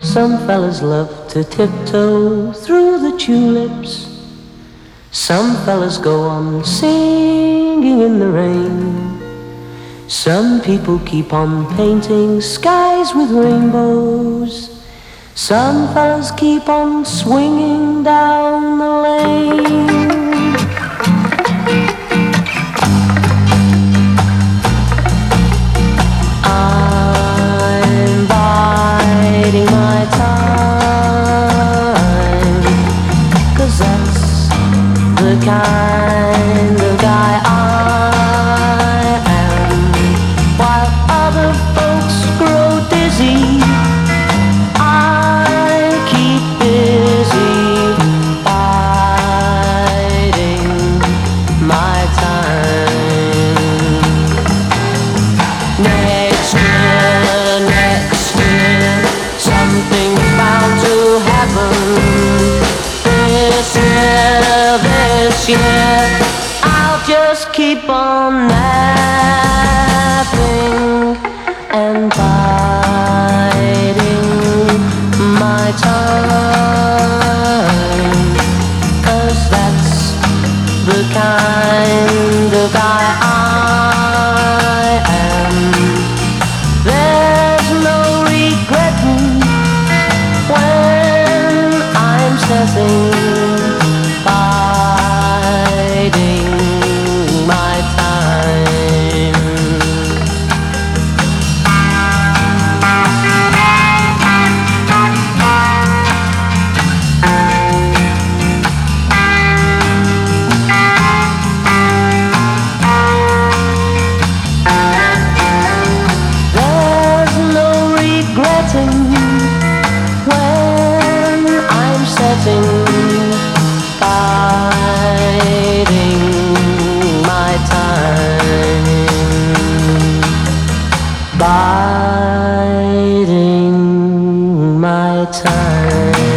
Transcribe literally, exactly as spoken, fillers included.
Some fellas love to tiptoe through the tulips. Some fellas go on singing in the rain. Some people keep on painting skies with rainbows. Some fellas keep on swinging down the lane. I'm biding my time, 'cause that's the kind of guy I am. While other folks grow dizzy, I keep busy biding my time. Next year, next year, something's bound to happen. This year, this year, I'll just keep on napping and biding my time, 'cause that's the kind of guy I am. There's no regretting when I'm setting biding my time. There's no regretting when I'm setting biding my time. Biding my time.